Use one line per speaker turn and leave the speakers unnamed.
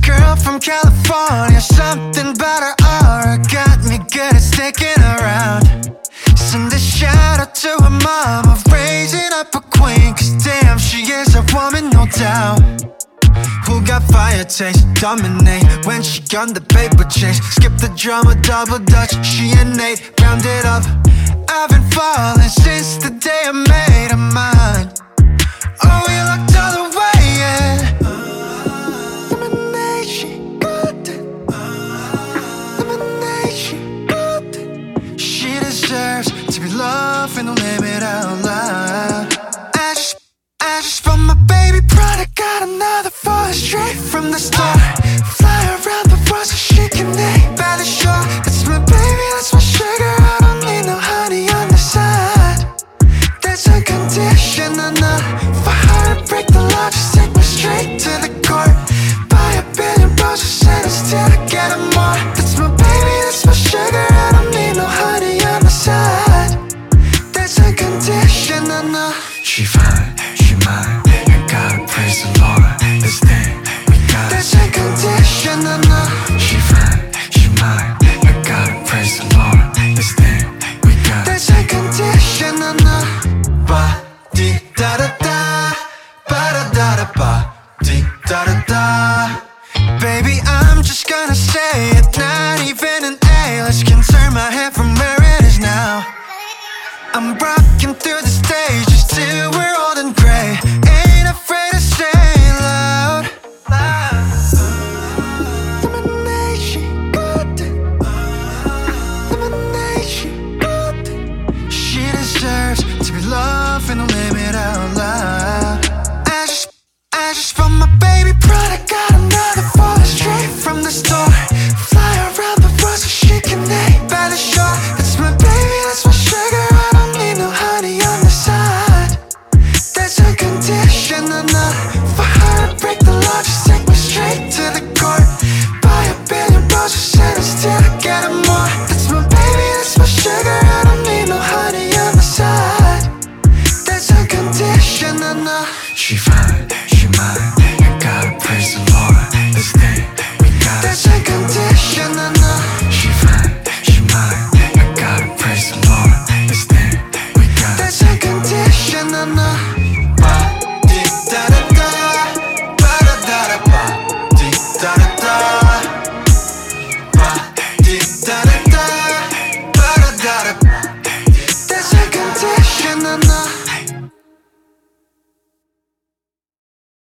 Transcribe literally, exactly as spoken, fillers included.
girl from California, something about her aura got me good at sticking around. Send a shout out to her mama, raising up a queen, cause damn, she is a woman, no doubt. Who got fire taste, dominate when she on the paper chase. Skip the drama, double dutch, she innate, round it up. I've been falling since the day I made her mine. Oh, we looked all the way, yeah. Lemonade, she got it. Lemonade, she got it. She deserves to be loved and no limit out loud. I just, I just want my baby product, got another for her straight from the start. Fly around the world so she can name by the shore. That's my baby, that's my sugar. I don't need no honey on the side. There's a condition enough for her to break the law. Just take me straight to the court. Buy a billion roses and instead I get her more. That's my baby, that's my sugar. I don't need no honey on the side. There's a condition enough.
She fine, she mine, I gotta praise the Lord. This thing we got.
There's a condition enough.
She fine, she mine, I gotta praise the Lord. This thing we got.
There's a condition enough. Ba di da da da, ba da da da ba di da da da. Baby, I'm just gonna say it, not even an A. Let's can turn my head from where it is now. I'm rocking through the stages till we're old and gray. Ain't afraid to say it loud. Lemonade, she got it. Lemonade, she got it. She deserves to be loved and no limit out loud. I just, I just want my baby product, got another for her straight from the store. Fly around the world so she can name by the shore. That's my baby, that's my sugar. I don't need no honey on the side. There's a condition enough for her to break the law. Just take me straight to the court. Buy a billion roses and instead I get her more. That's my baby, that's my sugar. I don't need no honey on the side. There's a condition enough.
She fine, she mine, I gotta praise the Lord. This thing we got.
There's a condition enough.
She fine, she mine, I gotta praise the Lord. This thing we got.
There's a condition enough. Ba di da da da, ba da da da ba di da da da. Ba di da da da, ba da da da. There's a condition enough.